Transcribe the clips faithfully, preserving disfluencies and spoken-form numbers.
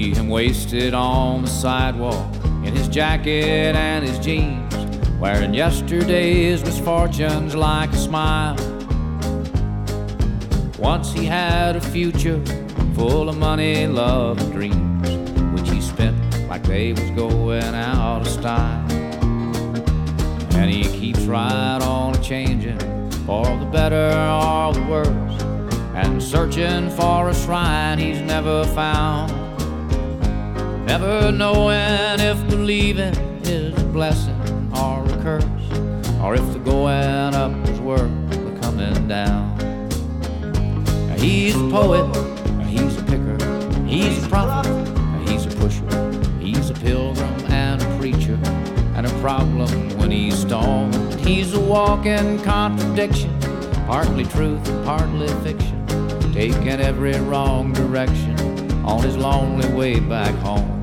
See him wasted on the sidewalk in his jacket and his jeans, wearing yesterday's misfortunes like a smile. Once he had a future full of money, love, and dreams, which he spent like they was going out of style. And he keeps right on changing for the better or the worse, and searching for a shrine he's never found, never knowing if believing is a blessing or a curse, or if the going up is worth the coming down. He's a poet, he's a picker, he's a prophet, he's a pusher, he's a pilgrim and a preacher, and a problem when he's stoned. He's a walking contradiction, partly truth and partly fiction, taking every wrong direction on his lonely way back home.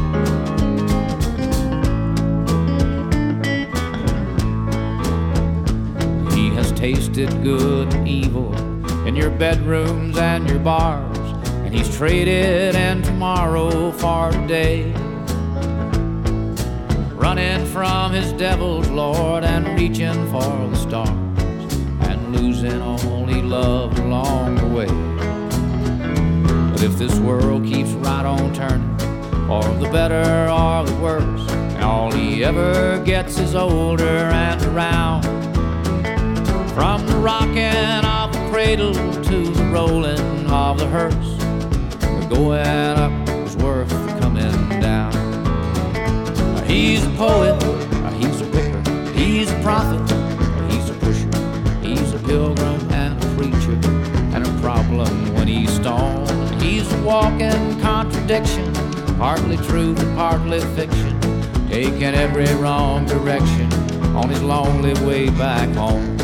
He has tasted good and evil in your bedrooms and your bars, and he's traded in tomorrow for today, running from his devil's lord and reaching for the stars, and losing all he loved along the way. But if this world keeps right on turning, for the better or the worse, and all he ever gets is older and around, from the rocking of the cradle to the rolling of the hearse, the going up is worth the coming down. He's a poet, he's a picker, he's a prophet, he's a pusher, he's a pilgrim and a preacher, and a problem when he's stoned. He's a walking contradiction, partly truth and partly fiction, taking every wrong direction on his lonely way back home.